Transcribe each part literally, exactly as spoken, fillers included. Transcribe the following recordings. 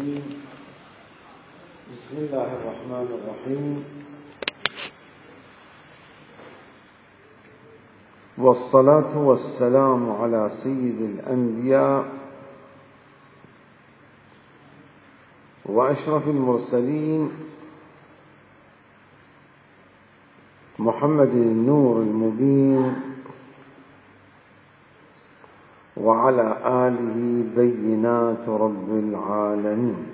الرجيم. بسم الله الرحمن الرحيم، والصلاة والسلام على سيد الأنبياء وأشرف المرسلين محمد النور المبين وعلى آله بينات رب العالمين،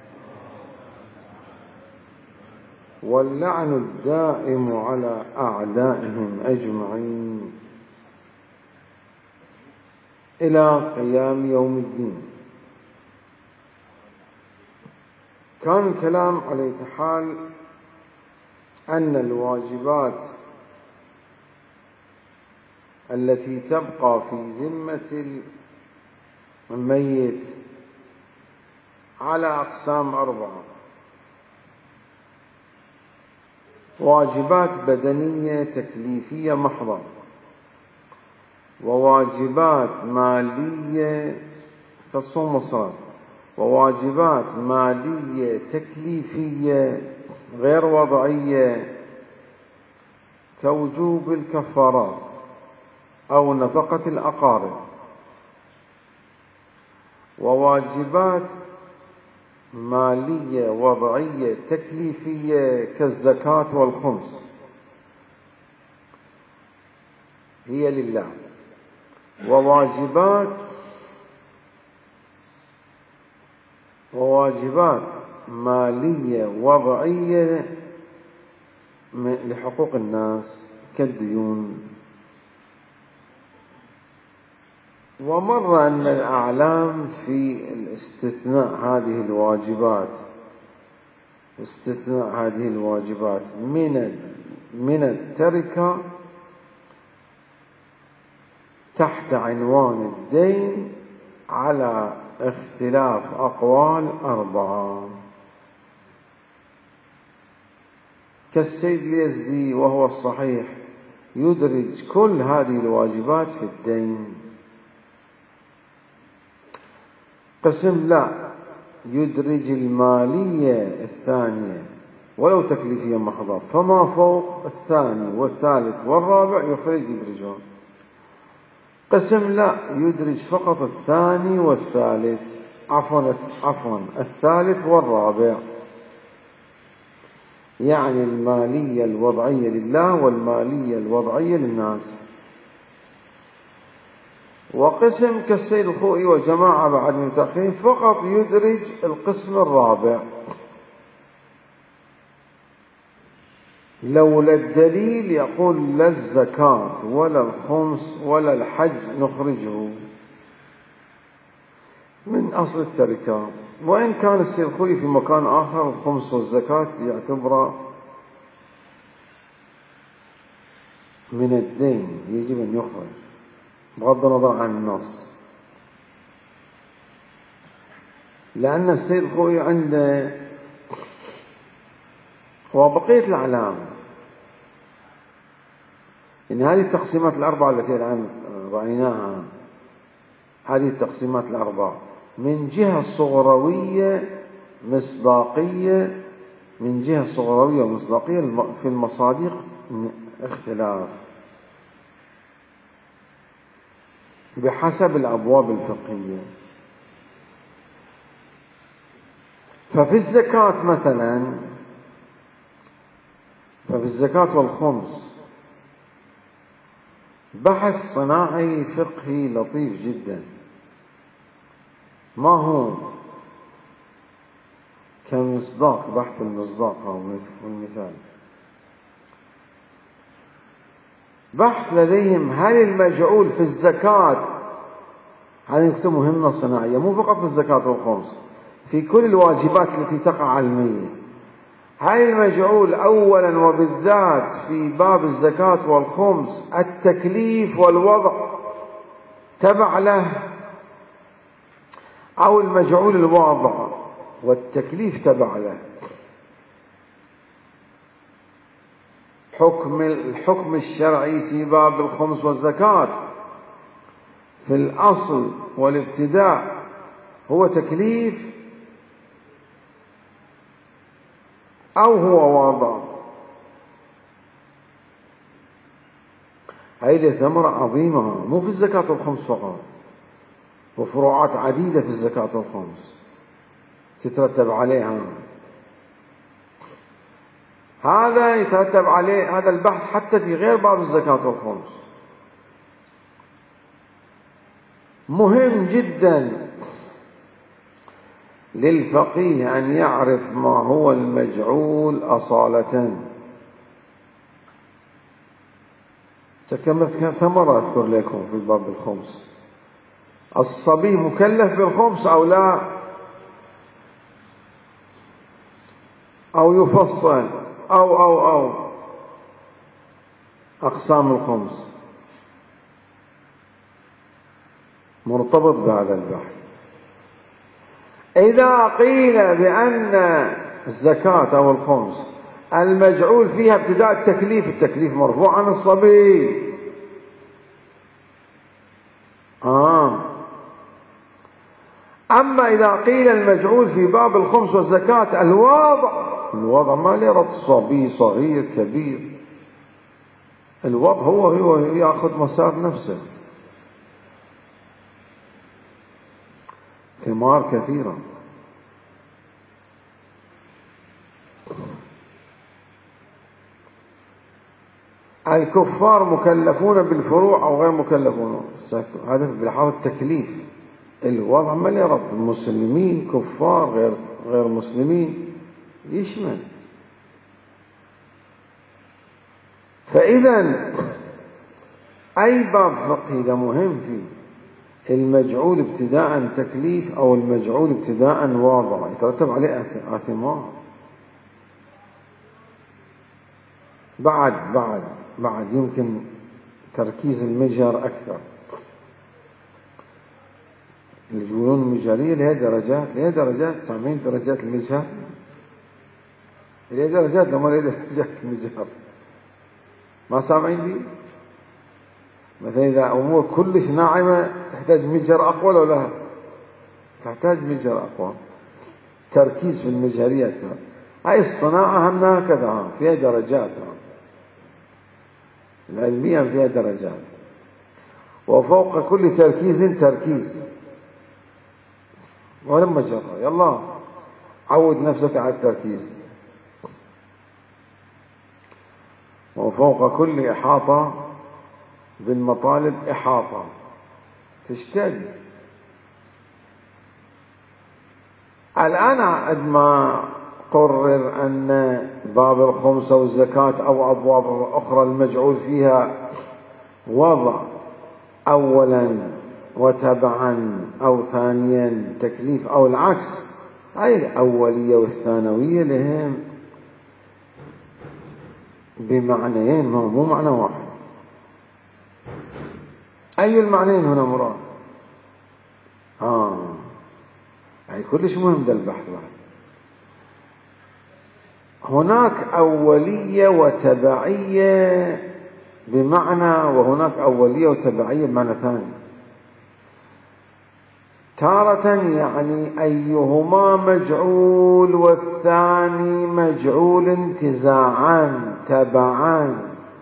واللعن الدائم على أعدائهم أجمعين إلى قيام يوم الدين. كان الكلام على حال أن الواجبات التي تبقى في ذمة الميت على أقسام أربعة: واجبات بدنية تكليفية محضة، وواجبات مالية كالصوم والصلاة، وواجبات مالية تكليفية غير وضعية كوجوب الكفارات أو نفقة الأقارب، وواجبات مالية وضعية تكليفية كالزكاة والخمس هي لله، وواجبات وواجبات مالية وضعية لحقوق الناس كالديون. ومر أن الأعلام في الاستثناء هذه الواجبات استثناء هذه الواجبات من من التركة تحت عنوان الدين على اختلاف أقوال أربعة، كالسيد اليزدي وهو الصحيح يدرج كل هذه الواجبات في الدين. قسم لا، يدرج المالية الثانية ولو تكليفية محضة، فما فوق الثاني والثالث والرابع يخرج يدرجون. قسم لا، يدرج فقط الثاني والثالث عفوا عفوا الثالث والرابع، يعني المالية الوضعية لله والمالية الوضعية للناس. وقسم كالسيد الخوئي وجماعة بعد المتأخرين فقط يدرج القسم الرابع، لولا الدليل يقول لا الزكاة ولا الخمس ولا الحج نخرجه من أصل التركة. وإن كان السيد الخوئي في مكان آخر الخمس والزكاة يعتبر من الدين يجب أن يخرج بغض النظر عن النص، لأن السيد الخوئي عنده وبقية الأعلام إن هذه التقسيمات الأربعة التي الآن رأيناها، هذه التقسيمات الأربعة من جهة صغروية مصداقية من جهة صغروية ومصداقية في المصادق اختلاف بحسب الأبواب الفقهية. ففي الزكاة مثلا ففي الزكاة والخمس بحث صناعي فقهي لطيف جدا، ما هو كمصداق بحث المصداق أو المثال. بحث لديهم هل المجعول في الزكاة، هذه نكتة مهمة صناعية مو فقط في الزكاة والخمس، في كل الواجبات التي تقع على الميت، هل المجعول أولا وبالذات في باب الزكاة والخمس التكليف والوضع تبع له، أو المجعول الوضع والتكليف تبع له؟ حكم الحكم الشرعي في باب الخمس والزكاة في الأصل والابتداء هو تكليف أو هو واضع. هذه ثمرة عظيمة، مو في الزكاة الخمس فقط، وفروعات عديدة في الزكاة الخمس تترتب عليها. هذا يترتب عليه هذا البحث حتى في غير باب الزكاة الخمس. مهم جدا للفقيه أن يعرف ما هو المجعول أصالة. كم ثمرة أذكر لكم في الباب الخمس. الصبي مكلف بالخمس أو لا، أو يفصل أو أو أو أقسام الخمس مرتبط بهذا البحث. إذا قيل بأن الزكاة أو الخمس المجعول فيها ابتداء التكليف، التكليف مرفوع عن الصبي. آه. أما إذا قيل المجعول في باب الخمس والزكاة الوضع، الوضع ما له ربط صبي صغير كبير، الوضع هو هو يأخذ مسار نفسه، ثمار كثيرة. الكفار مكلفون بالفروع أو غير مكلفون، هذا بلحاظ التكليف. الوضع ما له ربط، المسلمين كفار غير غير مسلمين يشمل. فإذا أي باب فقهي ده مهم فيه المجعول ابتداء تكليف أو المجعول ابتداء واضع يترتب عليه آثمار. بعد بعد بعد يمكن تركيز المجهر أكثر. اللي يقولون المجهرية لها درجات، لها درجات، سامعين درجات المجهر؟ لها درجات لما لها درجات المجهر ما سامعين بي؟ مثلا إذا أمور كلش ناعمة تحتاج مجهر أقوى ولا لا؟ تحتاج مجهر أقوى. تركيز في المجهريات. هاي الصناعة هم هكذا فيها درجات، العلمية فيها درجات، وفوق كل تركيز تركيز. ولما جرى يلا عود نفسك على التركيز. وفوق كل إحاطة بالمطالب إحاطة تشتد. الآن عندما قرر أن باب الخمس أو الزكاة أو أبواب أخرى المجعول فيها وضع أولا وتبعا أو ثانيا تكليف أو العكس، هاي الأولية والثانوية لهم بمعنيين مو معنى واحد. أي المعنيين هنا مراد؟ آه هاي كلش مهم ده البحث بعد. هناك أولية وتبعية بمعنى، وهناك أولية وتبعية بمعنى ثاني. تارة يعني أيهما مجعول والثاني مجعول انتزاعا تبعا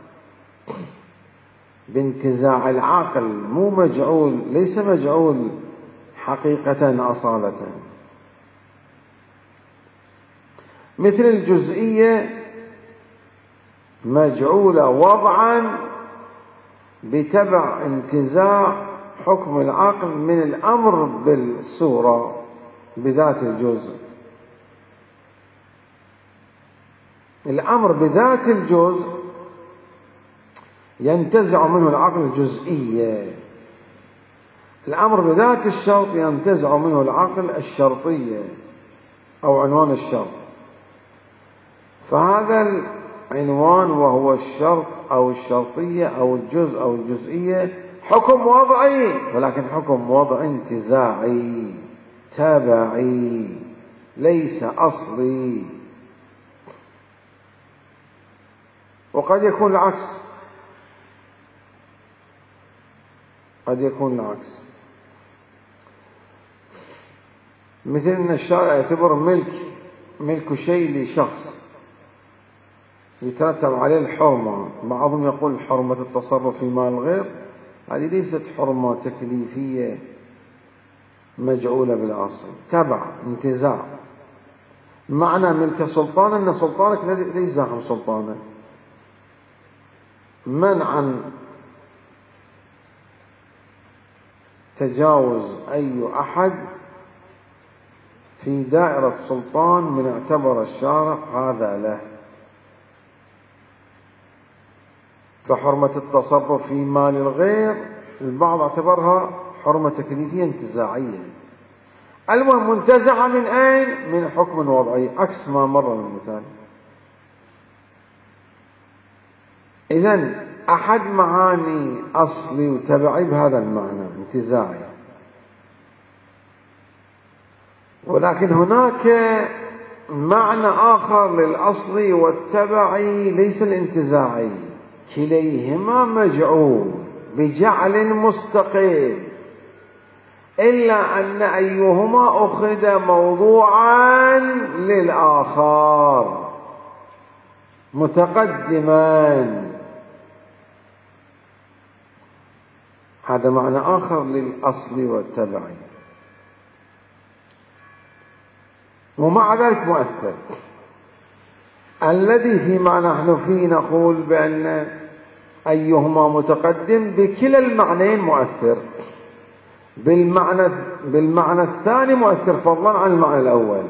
بانتزاع العقل، مو مجعول، ليس مجعول حقيقة أصالة. مثل الجزئية مجعولة وضعا بتبع انتزاع حكم العقل من الأمر بالصورة بذات الجزء. الأمر بذات الجزء ينتزع منه العقل الجزئية، الأمر بذات الشرط ينتزع منه العقل الشرطية أو عنوان الشرط. فهذا العنوان وهو الشرط أو الشرطية أو الجزء أو الجزئية حكم وضعي، ولكن حكم وضعي انتزاعي تابعي ليس أصلي. وقد يكون العكس، قد يكون العكس. مثل أن الشارع يعتبر ملك ملك شيء لشخص، يترتب عليه الحرمة. بعضهم يقول حرمة التصرف في مال الغير، هذه ليست حرمة تكليفية مجعولة بالأصل، تبع انتزاع. معنى ملك سلطان أن سلطانك ليس داخل سلطانك، منعا تجاوز أي أحد في دائرة سلطان من اعتبر الشارع هذا له. فحرمة التصرف في مال الغير البعض اعتبرها حرمة تكليفية انتزاعية. المهم منتزعة من أين؟ من حكم وضعي، عكس ما مر من المثال. إذن أحد معاني أصلي وتبعي بهذا المعنى انتزاعي. ولكن هناك معنى آخر للأصلي والتبعي ليس الانتزاعي، كليهما مجعول بجعل مستقل، إلا أن أيهما أخذ موضوعا للآخر متقدما. هذا معنى آخر للأصل والتبعي، ومع ذلك مؤثر. الذي فيما نحن فيه نقول بأن أيهما متقدم بكلا المعنيين مؤثر، بالمعنى بالمعنى الثاني مؤثر فضلا عن المعنى الأول.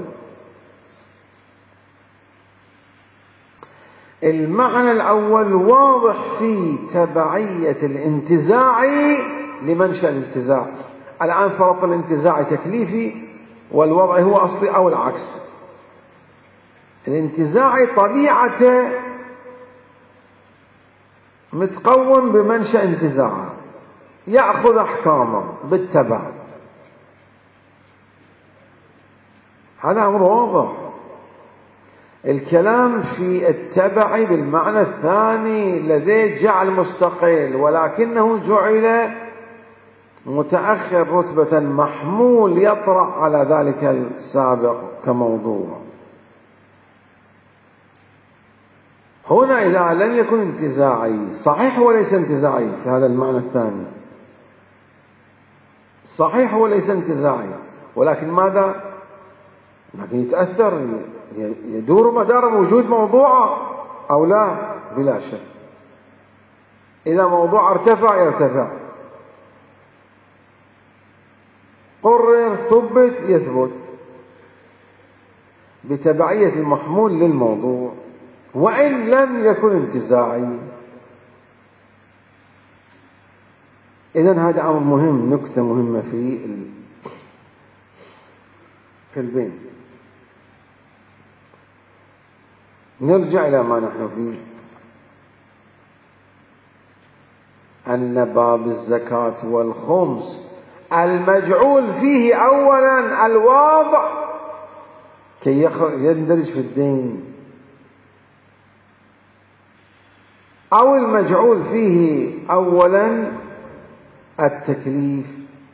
المعنى الأول واضح في تبعية الانتزاع لمنشأ الانتزاع. الآن فرط الانتزاع تكليفي والوضع هو أصلي أو العكس. الانتزاع طبيعته متقوم بمنشأ انتزاعه، يأخذ أحكامه بالتبع. هذا أمر واضح. الكلام في التبع بالمعنى الثاني لديه جعل مستقل، ولكنه جعل متأخر رتبة محمول يطرأ على ذلك السابق كموضوع. هنا إذا لم يكن انتزاعي، صحيح وليس انتزاعي في هذا المعنى الثاني، صحيح وليس انتزاعي، ولكن ماذا؟ لكن يتأثر، يدور مدار وجود موضوع أو لا؟ بلا شك. إذا موضوع ارتفع يرتفع، قرر ثبت يثبت بتبعية المحمول للموضوع، وإن لم يكن انتزاعي. إذن هذا أمر مهم، نكتة مهمة في في البين. نرجع إلى ما نحن فيه، أن باب الزكاة والخمس المجعول فيه أولا الواضع كي يندرج في الدين، أو المجعول فيه أولا التكليف.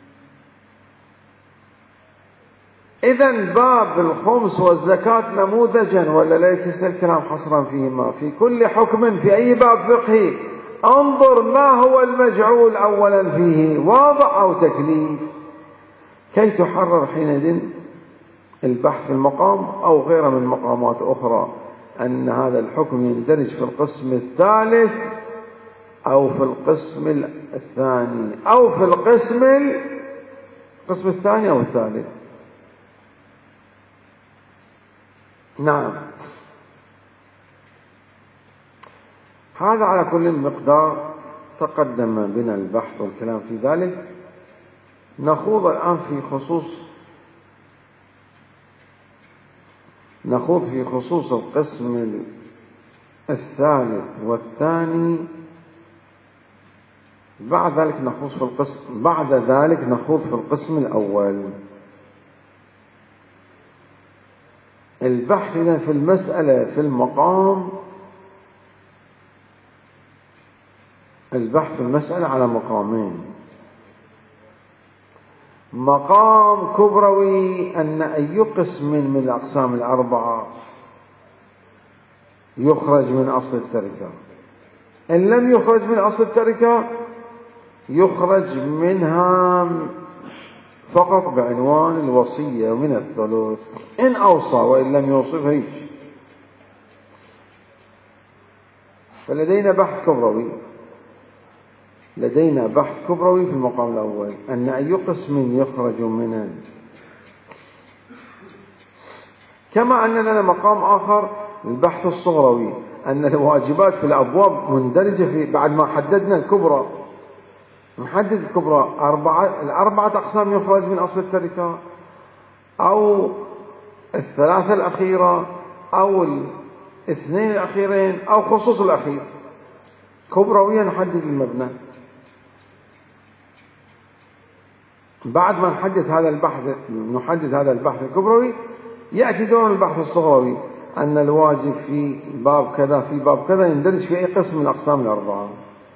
إذن باب الخمس والزكاة نموذجا، ولا ليس الكلام حصرا فيهما؟ في كل حكم في أي باب فقهي انظر ما هو المجعول أولا فيه، واضع أو تكليف، كي تحرر حينئذ البحث في المقام أو غيره من مقامات أخرى أن هذا الحكم يندرج في القسم الثالث أو في القسم الثاني أو في القسم القسم الثاني أو الثالث. نعم، هذا على كل مقدار تقدم بنا البحث والكلام في ذلك. نخوض الآن في خصوص نخوض في خصوص القسم الثالث والثاني. بعد ذلك نخوض في القسم بعد ذلك نخوض في القسم الأول. البحث إذن في المسألة في المقام، البحث في المسألة على مقامين. مقام كبروي أن أي قسم من الأقسام الأربعة يخرج من أصل التركة. إن لم يخرج من أصل التركة يخرج منها فقط بعنوان الوصية ومن الثلث إن أوصى، وإن لم يوصف هيك. فلدينا بحث كبروي لدينا بحث كبروي في المقام الأول أن أي قسم يخرج منه، كما أن لنا مقام آخر البحث الصغروي أن الواجبات في الأبواب مندرجة في، بعد ما حددنا الكبرى نحدد الكبرى أربعة الأربعة أقسام يخرج من أصل التركة، أو الثلاثة الأخيرة، أو الاثنين الأخيرين، أو خصوص الأخير. كبرويا نحدد المبنى. بعد ما نحدد هذا البحث نحدد هذا البحث الكبروي، يأتي دور البحث الصغروي أن الواجب في باب كذا في باب كذا يندرج في أي قسم من الأقسام الأربعة.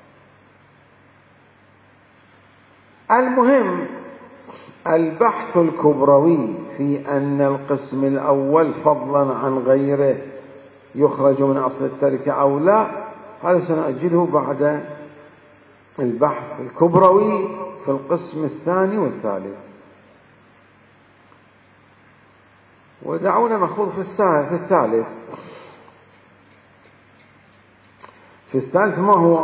المهم البحث الكبروي في أن القسم الأول فضلا عن غيره يخرج من أصل التركة أو لا، هذا سنأجله بعد البحث الكبروي في القسم الثاني والثالث. ودعونا نخوض في الثالث. في الثالث ما هو؟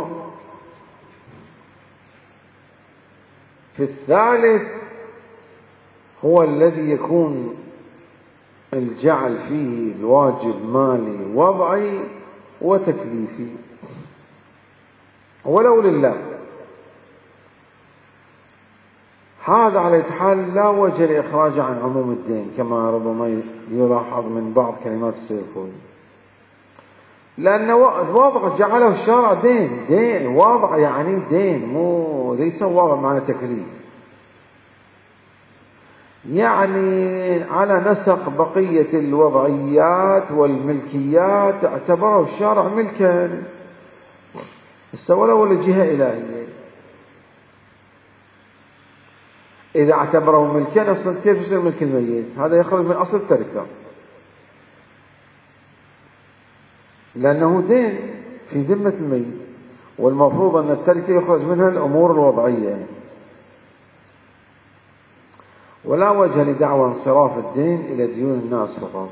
في الثالث هو الذي يكون الجعل فيه الواجب مالي وضعي وتكليفي، ولو لله. هذا على حال لا وجه لإخراج عن عموم الدين كما ربما يلاحظ من بعض كلمات السيفوي، لأن واضع جعله الشارع دين دين واضع يعني دين، مو ليس واضع معنى تكليف، يعني على نسق بقية الوضعيات والملكيات اعتبره الشارع ملكا، استولى ولا جهة إلهية. إذا اعتبره ملكا أصلا كيف يصير ملك الميت؟ هذا يخرج من أصل التركة، لأنه دين في ذمة الميت، والمفروض أن التركة يخرج منها الأمور الوضعية، ولا وجه لدعوى انصراف الدين إلى ديون الناس فقط،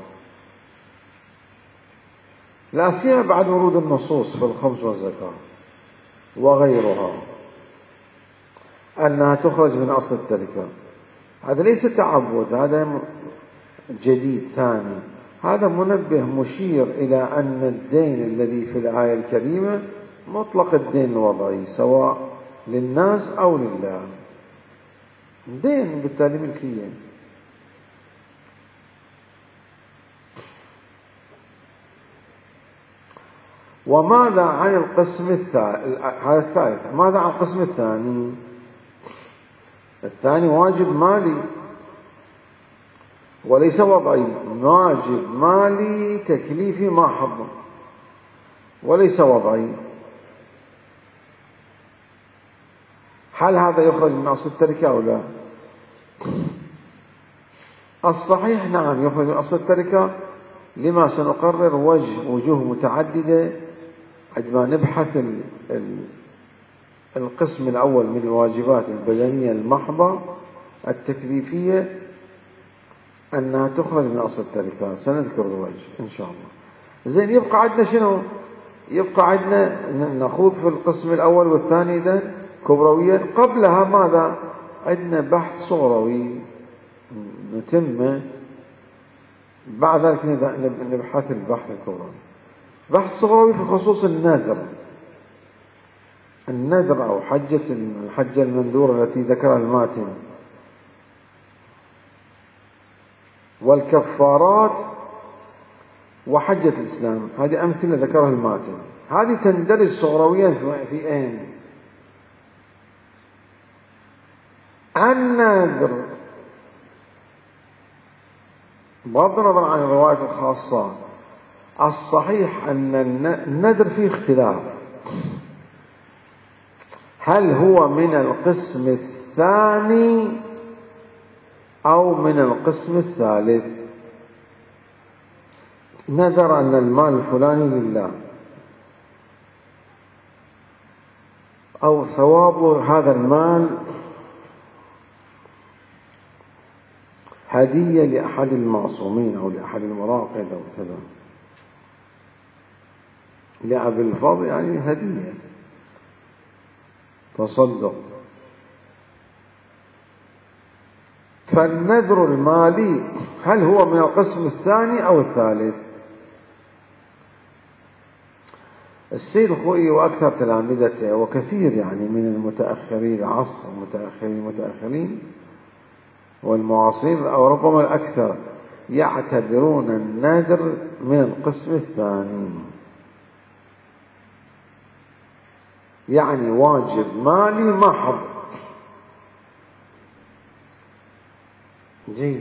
لا سيما بعد ورود النصوص في الخمس والزكاة وغيرها أنها تخرج من أصل التركة. هذا ليس تعبد، هذا جديد ثاني، هذا منبه مشير إلى أن الدين الذي في الآية الكريمة مطلق الدين الوضعي سواء للناس أو لله، دين بالتالي ملكية. وماذا عن القسم الثالث؟ هذا الثالث. ماذا عن القسم الثاني؟ الثاني واجب مالي وليس وضعي، واجب مالي تكليفي محض وليس وضعي. هل هذا يخرج من أصل التركة أو لا؟ الصحيح نعم يخرج من أصل التركة، لما سنقرر وجه وجوه متعددة عندما نبحث ال ال القسم الأول من الواجبات البدنية المحضة التكليفية أنها تخرج من أصل التركة، سنذكر الوجه إن شاء الله. زين، يبقى عندنا شنو؟ يبقى عندنا نخوض في القسم الأول والثاني ده كبرويا. قبلها ماذا؟ عندنا بحث صغروي نتمه، بعد ذلك نبحث البحث الكبروي. بحث صغروي في خصوص النذر، النذر أو حجة الحجة المنذورة التي ذكرها الماتن، والكفارات وحجة الإسلام، هذه أمثلة ذكرها الماتن. هذه تندرج صغرويا في أين؟ النذر بغض النظر عن الروايات الخاصة، الصحيح أن النذر فيه اختلاف، هل هو من القسم الثاني أو من القسم الثالث؟ نذر أن المال الفلاني لله، أو ثواب هذا المال هدية لأحد المعصومين أو لأحد المراقد أو كذا، لأبي الفضل يعني هدية، تصدق. فالنذر المالي هل هو من القسم الثاني أو الثالث؟ السيد الخوئي وأكثر تلامذته وكثير يعني من المتأخرين العصر، المتأخرين المتأخرين والمعاصرين أو ربما الأكثر، يعتبرون النذر من القسم الثاني، يعني واجب مالي محض. جيد.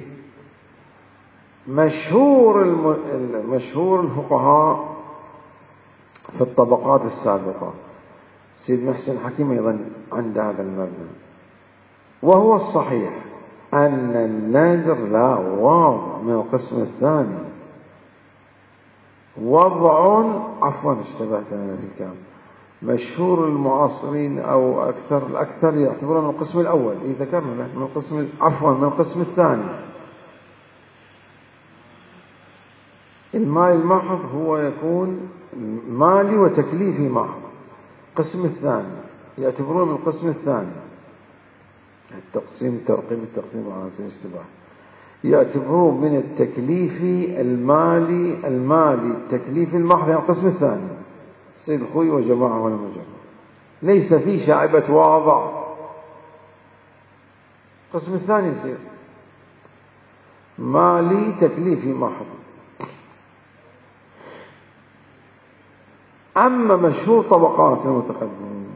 مشهور الم... مشهور الفقهاء في الطبقات السابقة سيد محسن حكيم أيضا عند هذا المبنى، وهو الصحيح أن النذر لا واضع من القسم الثاني، وضع عفوا اشتبهت أنا في الكلام. مشهور المعاصرين أو أكثر الأكثر يعتبرون من القسم الأول، إذا ذكرنا من القسم عفوا من القسم الثاني. المال المحض هو يكون مالي وتكليفي محض. القسم الثاني يعتبرون من القسم الثاني، التقسيم ترقيم التقسيم على سبيل الاشتباه، يعتبرون من التكليفي المالي المالي التكليفي المحض، يعني القسم الثاني. السيد الخوئي وجماعة ولا مجمع، ليس في شائبة واضع. القسم الثاني يصير مالي تكليفي محض. أما مشهور طبقات المتقدمين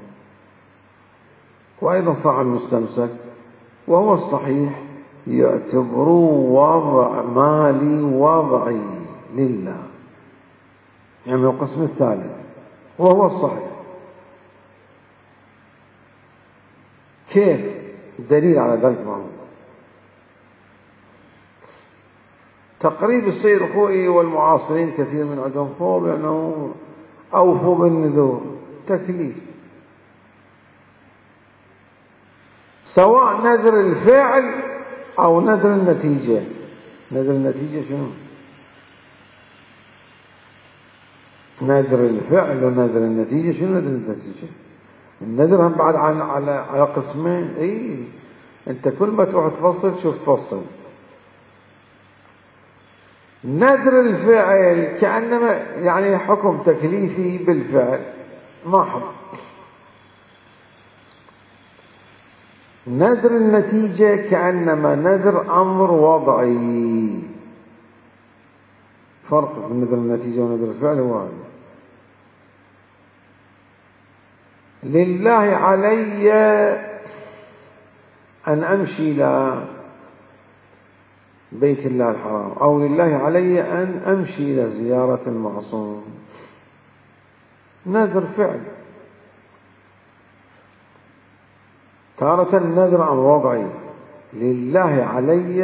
وأيضا صاحب المستمسك وهو الصحيح، يعتبرون وضع مالي وضعي لله، يعني من القسم الثالث، وهو الصحيح. كيف؟ الدليل على ذلك معه تقريب السيد الخوئي والمعاصرين كثير من عندهم فوق لأنه أوفوا بالنذور تكليف، سواء نذر الفعل أو نذر النتيجة. نذر النتيجة شنو؟ نذر الفعل ونذر النتيجة شنو؟ نذر النتيجة النذر هم بعد على على على قسمين. اي انت كل ما تروح تفصل تشوف تفصل. نذر الفعل كأنما يعني حكم تكليفي بالفعل محض. نذر النتيجة كأنما نذر أمر وضعي. فرق بين نذر النتيجة ونذر الفعل هو هذا. لله علي أن أمشي إلى بيت الله الحرام، أو لله علي أن أمشي إلى زيارة المعصوم، نذر فعل. تارة نذر أمر وضعي، لله علي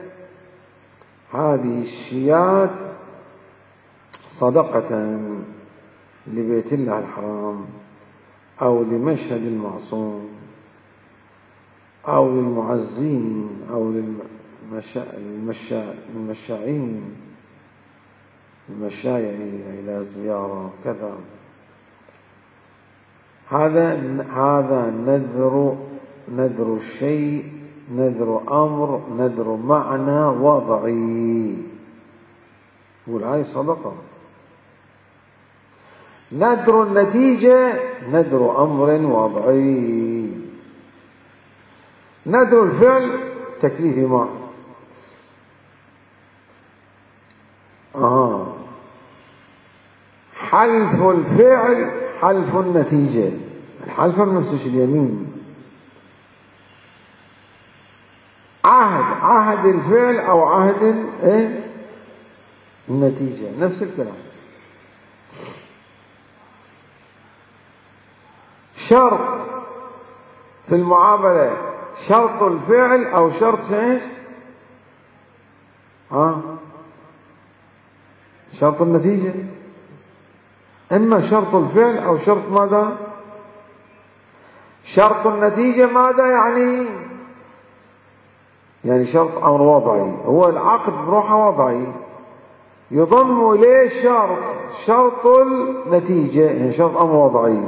هذه الشيات صدقة لبيت الله الحرام أو لمشهد المعصوم أو للمعزين أو للمشاعين المشايع إلى الزيارة كذا. هذا هذا نذر نذر الشيء، نذر أمر، نذر معنى وضعي، والهاي صدقة. نذر النتيجة نذر أمر وضعي. نذر الفعل تكليفي معه. آه. حلف الفعل حلف النتيجة. الحلف من نفس اليمين. عهد عهد الفعل أو عهد إيه؟ النتيجة، نفس الكلام. شرط في المعاملة، شرط الفعل أو شرط ايش؟ ها؟ شرط النتيجة، إما شرط الفعل أو شرط ماذا؟ شرط النتيجة ماذا يعني؟ يعني شرط أمر وضعي، هو العقد بروحه وضعي، يضم إليه شرط، شرط النتيجة يعني شرط أمر وضعي.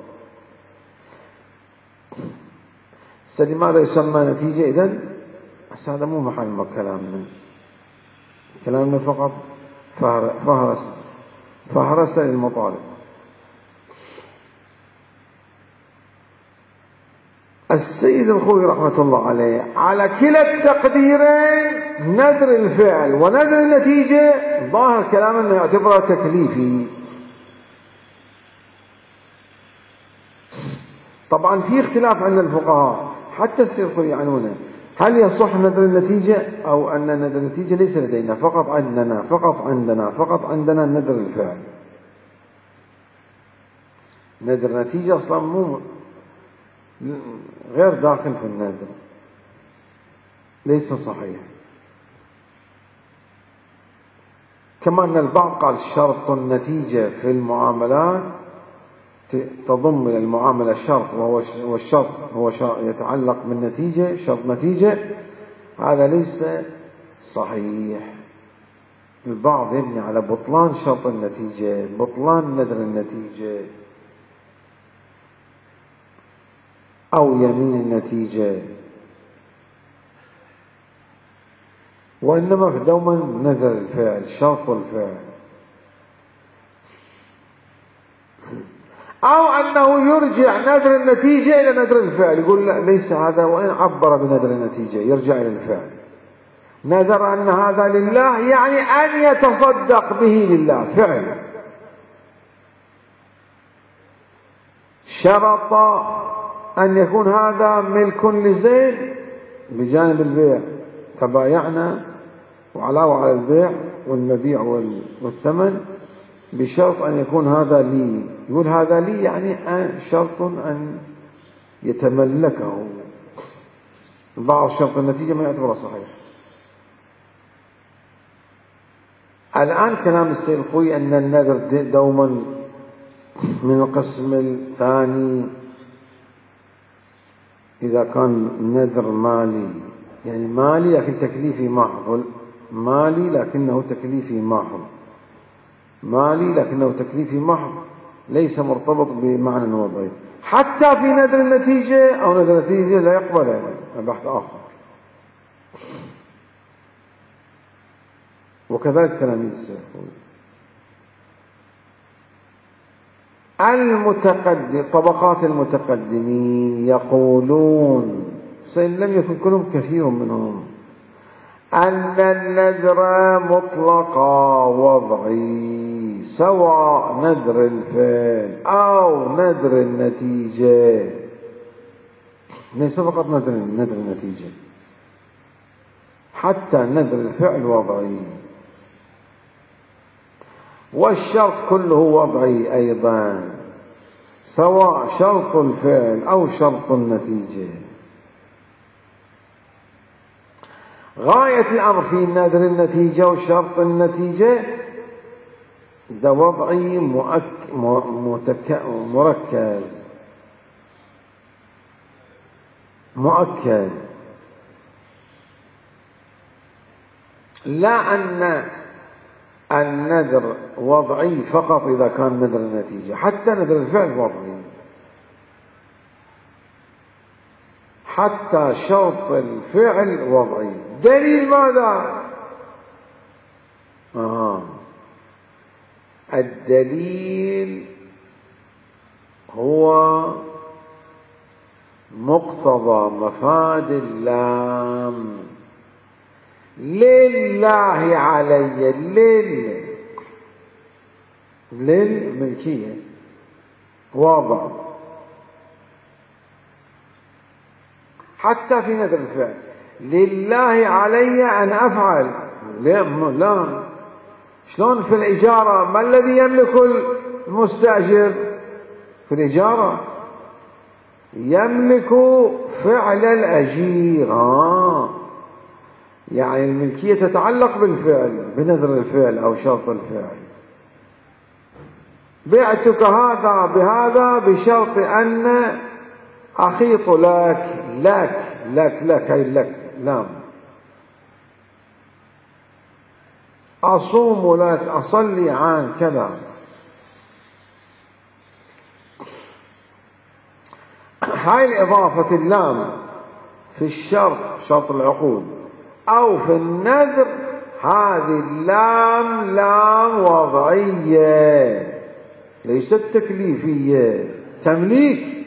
لماذا يسمى نتيجة إذن؟ بس هذا مو محل كلامنا، كلامنا فقط فهرس فهرس للمطالب. السيد الخوي رحمة الله عليه على كلا التقديرين، نذر الفعل ونذر النتيجة، ظاهر كلام أنه يعتبره تكليفي. طبعا في اختلاف عند الفقهاء، حتى السيد الخوي يعنونه هل يصح نذر النتيجة أو أن نذر النتيجة ليس لدينا، فقط عندنا فقط عندنا فقط عندنا نذر الفعل. نذر النتيجة أصلا مو غير داخل في النذر، ليس صحيح. كما أن البعض قال شرط النتيجة في المعاملات تضم إلى المعاملة شرط، وهو الشرط هو يتعلق بالنتيجة، شرط نتيجة، هذا ليس صحيح. البعض يبني على بطلان شرط النتيجة، بطلان نذر النتيجة أو يمين النتيجة، وإنما دوما نذر الفعل، شرط الفعل، أو أنه يرجع نذر النتيجة إلى نذر الفعل، يقول لا ليس هذا، وإن عبر بنذر النتيجة يرجع إلى الفعل. نذر أن هذا لله يعني أن يتصدق به لله فعل. شرط أن يكون هذا ملك لزيد بجانب البيع، تبايعنا وعلاوة على البيع والمبيع والثمن بشرط أن يكون هذا لي، يقول هذا لي يعني شرط أن يتملكه. بعض شرط النتيجة ما يعتبره صحيح. الآن كلام السيد الخوي أن النذر دوما من القسم الثاني إذا كان نذر مالي، يعني مالي لكن تكليفي محض، مالي لكنه تكليفي محض، مالي لكنه تكليفي محض، ليس مرتبط بمعنى وضعي. حتى في نذر النتيجة أو نذر النتيجة لا يقبل بحث آخر. وكذلك تلاميذ السيد الخوي. المتقدم طبقات المتقدمين يقولون، سإن لم يكن كلهم كثير منهم، أن النذر مطلقا وضعي، سواء نذر الفعل أو نذر النتيجة، ليس فقط نذر نذر النتيجة، حتى نذر الفعل وضعي، والشرط كله وضعي أيضا، سواء شرط الفعل أو شرط النتيجة. غاية الأمر في نذر النتيجة وشرط النتيجة ده وضعي مؤك... متك... مركز مؤكد، لا أن النذر وضعي فقط إذا كان نذر النتيجة، حتى نذر الفعل وضعي، حتى شرط الفعل وضعي. دليل ماذا؟ آه. الدليل هو مقتضى مفاد اللام، لله علي، لل للملكية واضع، حتى في نذر الفعل لله علي أن أفعل، لا لا شلون في الإجارة ما الذي يملك المستأجر؟ في الإجارة يملك فعل الأجير، آه. يعني الملكية تتعلق بالفعل، بنذر الفعل أو شرط الفعل. بعتك هذا بهذا بشرط أن أخيط لك لك لك لك أي لك لام أصوم لك أصلي عن كذا. هاي الإضافة اللام في الشرط شرط العقود أو في النذر، هذه اللام لام وضعية ليست تكليفية، تمليك.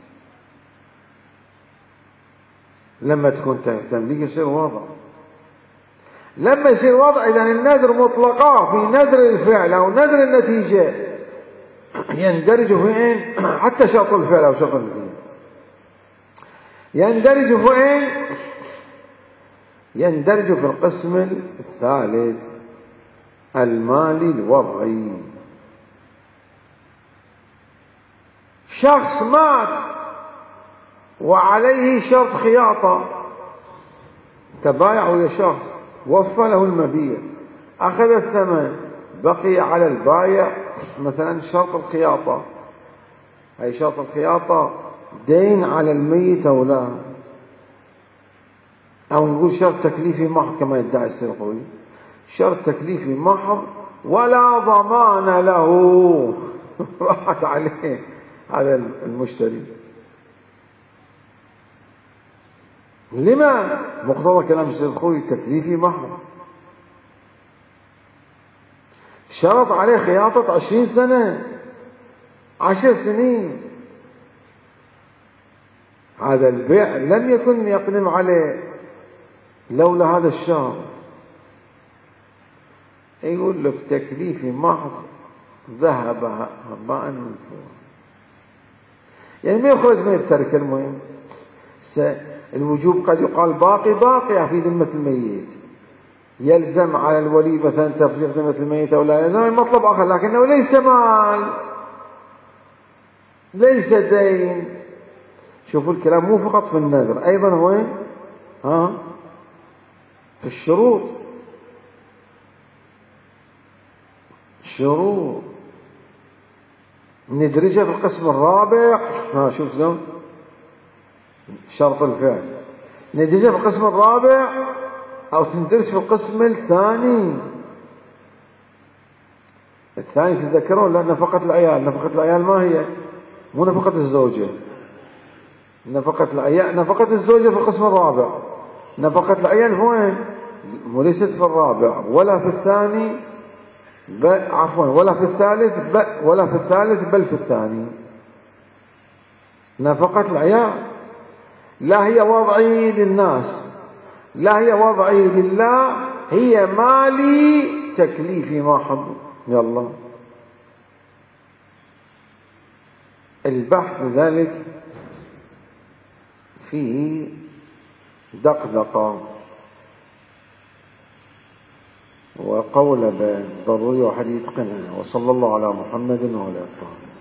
لما تكون تمليك يصير وضع، لما يصير وضع إذن النذر مطلقة في نذر الفعل أو نذر النتيجة يندرج في إيه؟ حتى شرط الفعل أو شرط النتيجة يندرج في إيه؟ يندرج في القسم الثالث المالي الوضعي. شخص مات وعليه شرط خياطة، تبايع ويا شخص وفى له المبيع، أخذ الثمن، بقي على البايع مثلا شرط الخياطة. أي شرط الخياطة دين على الميت أو لا، أو نقول شرط تكليفي محض كما يدعي السرقوي، شرط تكليفي محض ولا ضمان له راحت عليه هذا المشتري. لما؟ مقتضى كلام السرقوي تكليفي محض، شرط عليه خياطة عشرين سنة عشر سنين، هذا البيع لم يكن يقدم عليه لولا هذا الشرط. يقول لك تكليفي محض ذهب هباء منثورا، يعني ما يخرج من التركة. المهم الوجوب قد يقال باقي باقي في ذمة الميت، يلزم على الولي مثلا تفريغ ذمة الميت أو لا يلزم، مطلب آخر، لكنه ليس مال ليس دين. شوفوا الكلام مو فقط في النذر، أيضا وين؟ ها في الشروط. شروط ندرجها في القسم الرابع. ها شوف زم شرط الفعل ندرجها في القسم الرابع أو تندرج في القسم الثاني. الثاني تذكرون لأن نفقة العيال، نفقة العيال ما هي؟ مو نفقة الزوجة، نفقة العيال نفقة الزوجة في القسم الرابع، نفقة العيال وين؟ وليست في الرابع ولا في الثاني عفوا ولا في الثالث ولا في الثالث بل في الثاني. نفقة العيال لا هي وضعي للناس، لا هي وضعي لله، هي مالي تكليفي محض. يلا البحث ذلك فيه دقدقة وقول بين ضروري وحديث قناة. وصلى الله على محمد وعلى آله.